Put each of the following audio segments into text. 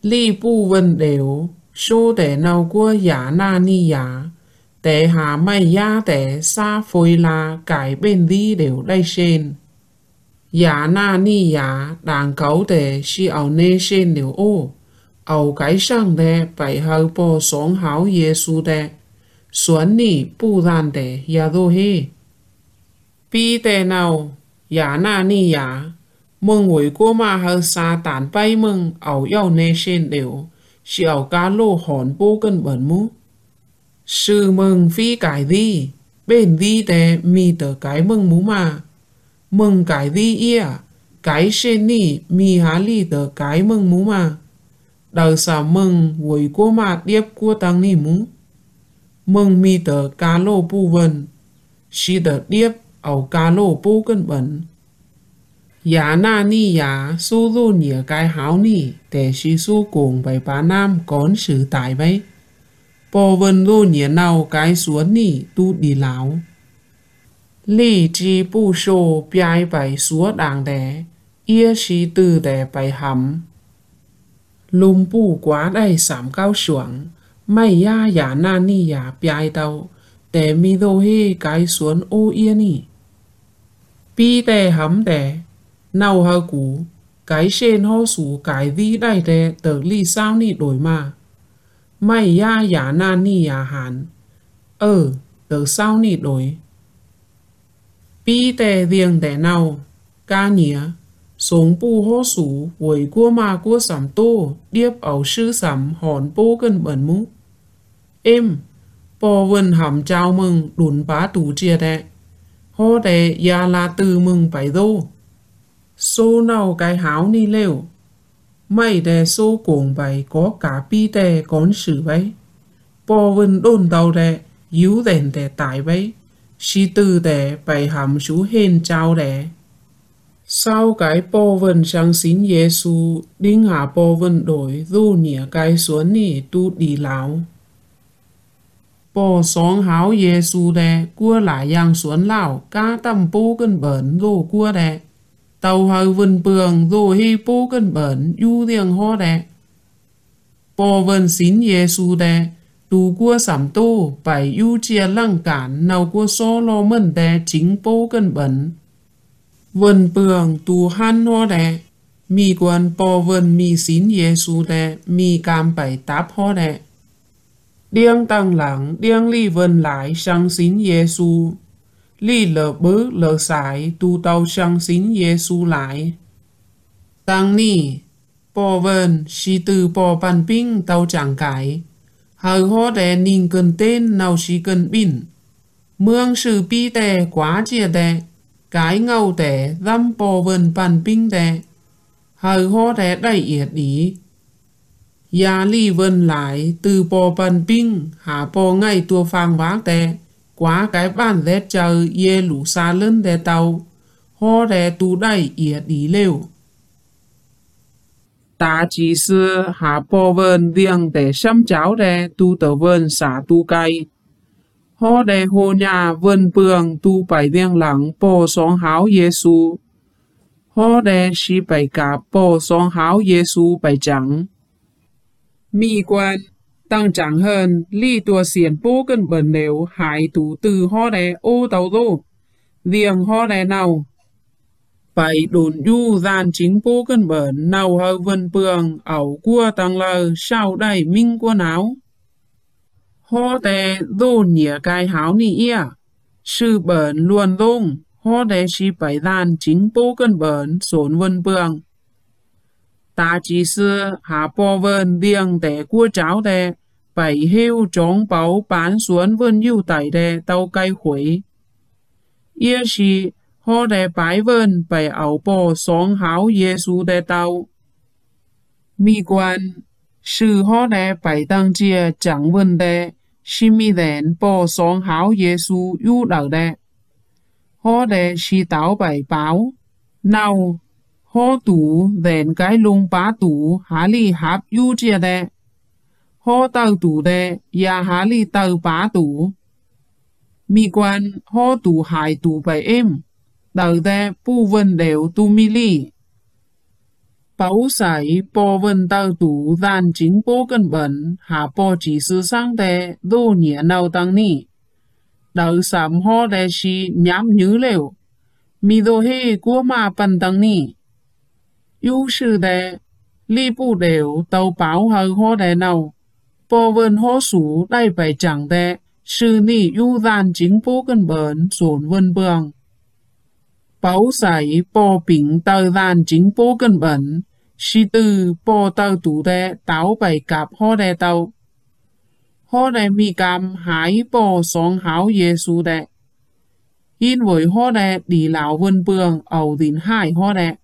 Li bu vân đều, số để nào của giả na ni giả, để hạ mày ya để xa phôi la cải bên đi đều đây sen. Giả na ni giả đàn cấu để si ảo nê sen đều ô, ảo cái sang để bảy hào bò sống hảo Giê-xu để, xuân ni bu đàn để ya đô hê. Bi để nào, giả na ni giả, mừng hồi của mà hờ xa tàn bay mừng ảo yào nê sen đều, si ảo cá lô hòn bô cân bẩn mũ. Sư mừng phi cái đi, bên đi để mi tờ cái mừng mũ mà. Mừng cái đi ia, cái sen ni mi há li tờ cái mừng mũ mà. Đời xa mừng hồi của mà điếp của tăng ni mũ. Mừng mi tờ cá lô bù vần, si tờ điếp ảo cá lô bô cân bẩn. Giả na ni giả su lu nhờ cái háo ni để si su cùng bảy bá nam con sự tại vậy. Bò vân lu nhờ nào cái xuống ni tu đi lão. Lý trí bù sô biai bảy súa đàng đẻ, ia si tư đẻ bảy hầm. Lùm bù quá đầy sảm cao xuộng, mày ya giả na ni giả biai đâu, để mi đô hê cái xuống ô ia ni. Bi đẻ hầm đẻ, nào hờ cú, cái sen hô sú cái đi đầy đẻ tờ ly sao ni đổi mà. Mày ya giả na ni giả hàn, tờ sao ni đổi. Bi tè riêng tè nào, ca nhía, sống bù hô sú với của mà của sắm tô, điếp ảo sư sắm hòn bố cân bẩn mũ. Em, bò vân hầm chào mừng đùn bá tù chia đẹ, hô đẹ ya là từ mừng bảy đô. Số nào cái háo ni lêu, mày đẹ số cuồng bảy có cả bi tè con sử vậy. Bò vân đồn đầu đẹ, yếu đèn đẹ tải vậy. Si tư đẻ bảy hàm chú hên trao đẻ. Sau cái bò vân sang xin Giê-xu, đinh hạ bò vân đổi dù nhẹ cái xuống nì tu đi lão. Bò sống háo Giê-xu đẻ, cua lại yang xuống lão, cá tâm bố cân bẩn dù cua đẻ. Tàu hơi vân bường dù hi bố cân bẩn yu riêng hó đẻ. Bò vân xin Giê-xu đẻ, tu của sắm tô bảy ưu chia lăng cản nào của số lo mần đè chính bố cân bẩn. Vân bường tu han ho đè, mi quan bò vân mi xin Giê-xu đè, mi cam bảy táp ho đè. Điêng tăng lặng điêng ly vân lại sang xin Giê-xu, ly lờ bứ lờ sải tu tàu sang xin Giê-xu lại. Tăng ni, bò vân si từ bò bàn ping tàu chẳng cải. Hờ hô đè ninh cần tên nào xí cần bìn. Mương sử bi đè quá chia đè. Cái ngầu đè dăm bò vần bàn binh đè. Hờ hô đè đầy yết đi. Gia ly vần lại từ bò bàn binh hạ bò ngay tua phang vác đè. Quá cái bàn lết chờ yê lũ xa lên đè tàu. Hô đè tu đầy yết đi lêu. Ta chỉ sư hạ bò vân riêng để xâm cháo đè tu tờ vân xả tu cay. Hô đè hồ nhà vân bường tu bảy riêng lặng bò sống háo Giê-xu. Hô đè si bảy cạp bò sống háo Giê-xu bảy trắng. Mi quan, tăng trắng hơn, ly tua xiển bố cân bẩn nếu hải thủ từ hô đè ô tàu đô. Riêng hô đè nào. Bảy đồn du gian chính bố cân bẩn nào hờ vân bường ảo cua tăng lờ sao đầy minh của náo. Hô tè đồn nhỉ cái háo ni ia. Sư bẩn luôn đông, hô tè si bảy gian chính bố cân bẩn sốn vân bường. Ta chỉ xưa hạ bò vân điêng tè cua cháo tè, bảy hêu trống báu bán xuống vân yêu tẩy tè tàu cây khuấy. Ia si hô đè bái vân bảy ảo bò sống háo Giê-xu đè tàu. Mi quan, sư hô đè bảy tăng chia chẳng vân đè, si mi đèn bò sống háo Giê-xu yu đảo đè. Hô đè si táo bảy báo, nào, hô tủ đèn cái lung bá tủ há li hạp yu chia đè. Hô tàu tủ đè, ya há li tàu bá tủ. Mi quan, hô tủ hải tủ bảy em. Đầu đe bu vân đều tu mi li. Bảo sải bộ vân tàu tủ đàn chính bố cân bẩn hạ bộ chỉ sư sang đề đô nhẹ nào tăng ni. Đào sám hò đề si nhám nhứ liu. Mi đô hê của mà bần tăng ni. Yêu sư đề li bù đều tàu bảo hờ hò đề nào. Bộ vân hò sủ đai bài chẳng đề sư ni yêu đàn chính bố cân bẩn dồn vân bường. Bảo sải bộ bình tàu đàn chính bố cân bẩn si từ bộ tàu tủ đề táo bài cạp hò đề tàu. Hò đề mi cam hải bộ song hảo Giê-xu đề. Yên với hò đề đi lão vân bường ẩu đến hai hò đề.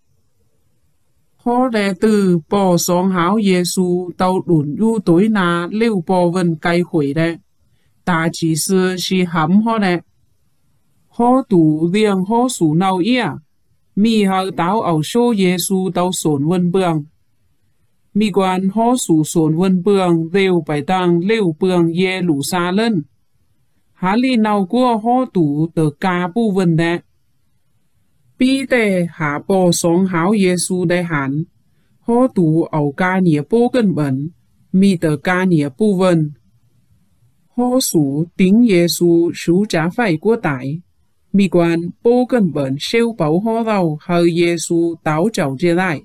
Hò đề từ bộ song hảo Giê-xu tàu đùn yu tối nà lưu bộ vân cây hủy đề. Ta chỉ sư si hắm hò đề. Hò tủ riêng hò sủ nào ia. Mi hờ táo ẩu số Giê-xu tàu sổn vân bường. Mi quan hò sủ sổn vân bường đều bài tăng lưu bường ye lũ xa lên. Há li nào của hò tủ tờ ca bu vân đẹ. Bi tê hạ bộ song hảo Giê-xu đe hẳn. Hò tủ ẩu ca nhẹ bố cân bẩn. Mi tờ ca nhẹ bu vân. Hò sủ tính Giê-xu sủ trả phải của tải. Mi quan bố cân bẩn siêu bảo hò rau hờ Giê-xu táo chào chê lại.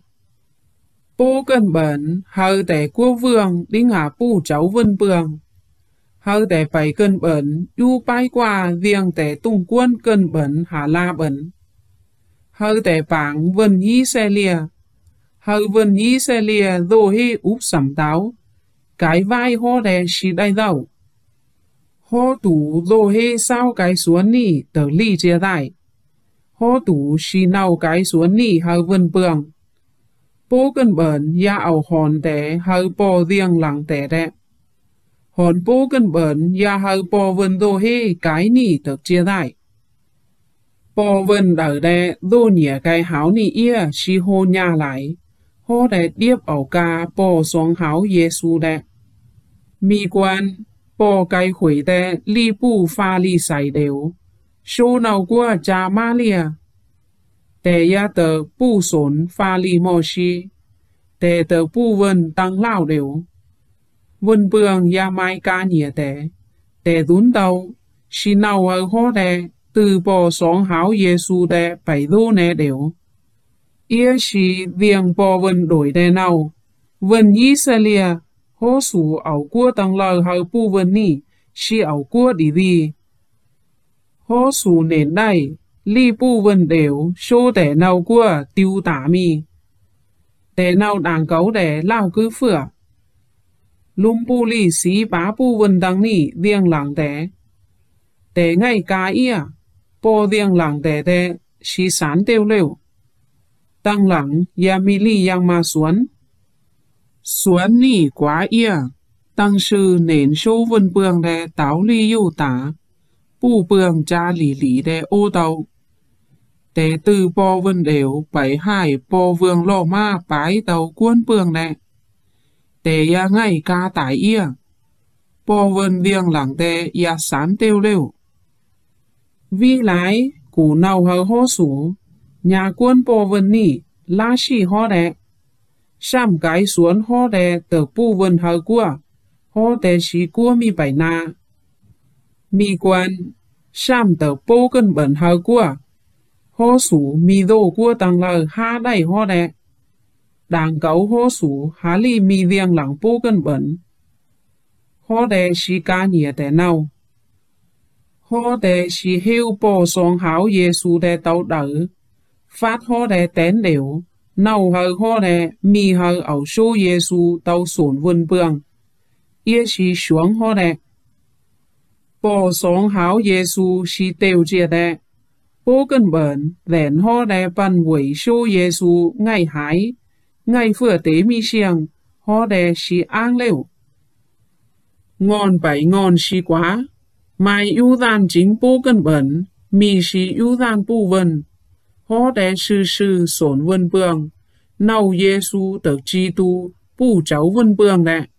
Bố cân bẩn hờ tẻ của vương đến hạ bù cháu vân bường. Hờ tẻ bảy cân bẩn yu bái qua riêng tẻ tung quân cân bẩn hạ la bẩn. Hờ tẻ bảng vân y xe lìa. Hờ vân y xe lìa dô hê úp sẩm táo. Cái vai hò đè xì đai rau. Hò tủ dô hê sao cái xuống nì tờ ly chia đại. Hò tủ xì nào cái xuống nì hờ vân bường. Bố cân bẩn ya ảo hòn tẻ hờ bò riêng lặng tẻ đẹp. Hòn bố cân bẩn ya hờ bò vân dô hê cái nì tờ chia đại. Bò vân đỡ đẹ dô nhẹ cái háo nì ia xì hô nha lại. Hò đẹ điếp ảo ca bò song háo Giê-xu đẹ. Mi quan bò cái hủy đẹ li bù pha li sải đều. Số nào của cha ma lìa. Tè ya tờ bù sổn pha li mò xì. Tè tờ bù vân tăng lao đều. Vân bường ya mai ca nhẹ tè. Tè dún tàu. Xì nào ở hò đè. Từ bò song hảo Giê-xu đè bảy đô nè đều. Ia xì viêng bò vân đổi đè nào. Vân y xe lìa. Hô sủ ảo của tăng lờ hờ bù vân nì. Xì ảo của đi đi. Hô sủ nền đài. Li bù vân đều số tẻ nào của tiêu tả mi. Tẻ nào đảng cấu đẻ lao cứ phửa. Lùm bù li xí bá bù vân tăng nì riêng làng tẻ. Tẻ ngay cá ia. Bò riêng làng tẻ tẻ xí sán tiêu liu. Tăng lặng ya mi li yang ma xuân. Xuân nì quá ia. Tăng sư nền số vân bường đẻ táo li yu tả. Bù bường cha lì lì đẻ ô tàu. Tẻ từ bò vân đều bảy hai bò vương lò ma bái tàu cuốn bường nè. Tẻ ya ngay ca tải ia. Bò vân riêng lặng tẻ ya sán tiêu liu. Vi lái củ nào hờ hô sủ. Nhà cuốn bò vân nì la xì hò đẹ. Xăm cái xuống hò đẹ tờ bù vân hờ của. Hò đẹ xì của mi bảy na. Mi quan xăm tờ bố cân bẩn hờ của. Hô sủ mi đô của tăng lờ ha đầy hò đẹ. Đảng cấu hô sủ há li mi riêng lặng bố cân bẩn. Hò đẹ xì ca nhẹ tẻ nào. Hò đẹ xì hêu bò song hảo Giê-xu đẹ tàu đỡ. Phát hò đẹ tén đều. Nào hờ hò đẹ mi hờ ảo số Giê-xu tàu sổn vân bường. Ia xì xuống hò đẹ. Bò song hảo Giê-xu xì tiêu chia đẹ. Bố cân bẩn, vẹn hò đè bắn quỷ số Giê-xu ngay hái. Ngay phở tế mi siêng, hò đè xì an liu. Ngon bảy ngon xì quá. Mai ưu đàn chính bố cân bẩn, mi xì ưu đàn bù vân. Hò đè sư sư sổn vân bường. Nào Giê-xu tờ chi tu, bù cháu vân bường đẹ.